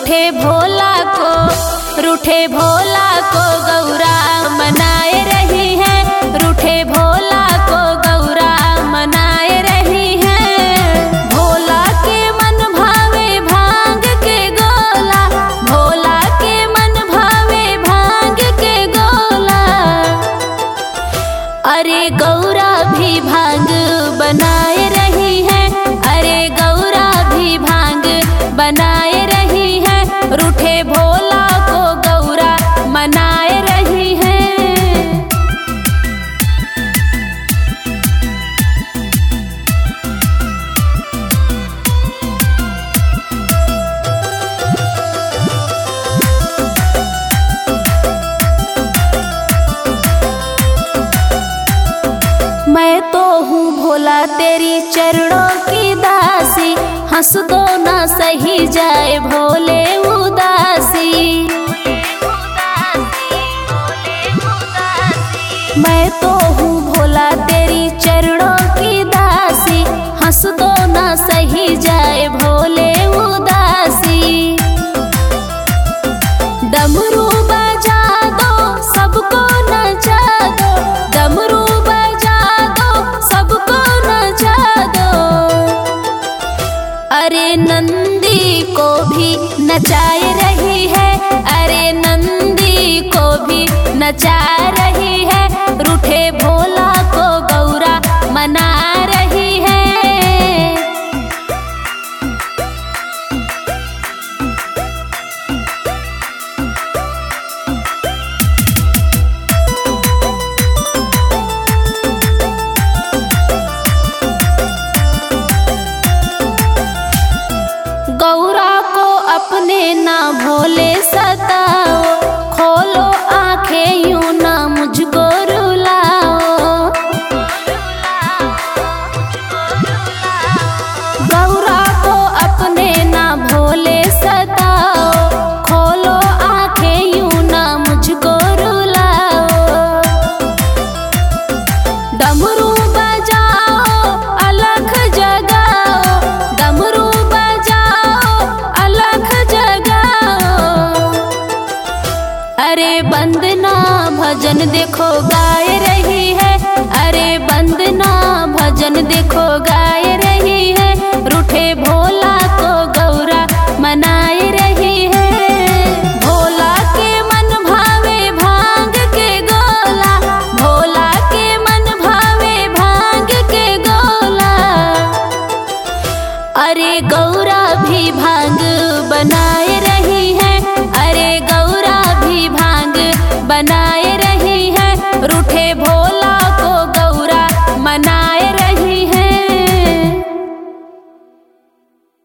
रूठे भोला को गौरा मनाए रही है। रूठे भोला को गौरा मनाए रही है। भोला के मन भावे भांग के गोला, भोला के मन भावे भांग के गोला। अरे गौरा भी भांग बनाए रही है, अरे गौरा भी भांग बनाए रही है। रूठे भोला को गौरा मनाए रही है। मैं तो हूँ भोला तेरी चरणों की दासी, हंस दो ना सही जाए भोले उदासी। मैं तो हूँ भोला तेरी चरणों की दासी, हंस दो ना सही जाए भोले उदासी। डमरू बजा दो सबको नचा दो, डमरू बजा दो सबको नचा दो। अरे नंदी को भी नचाए रही है, अरे नंदी को भी नचा रही है। रूठे भोला को गौरा मना रही है। गौरा को अपने ना भोले सताओ, खोलो आंखें यूं ना मुझको रुलाओ। गौरा को अपने ना भोले सताओ, खोलो आंखें यूं ना मुझको रुलाओ। डमरू बजाओ अलख जगाओ, डमरू अरे वंदना भजन देखो गाए रही है, अरे वंदना भजन देखो गाए रही है। रूठे भोला को गौरा मनाए रही है। भोला के मन भावे भांग के गोला, भोला के मन भावे भांग के गोला। अरे गौरा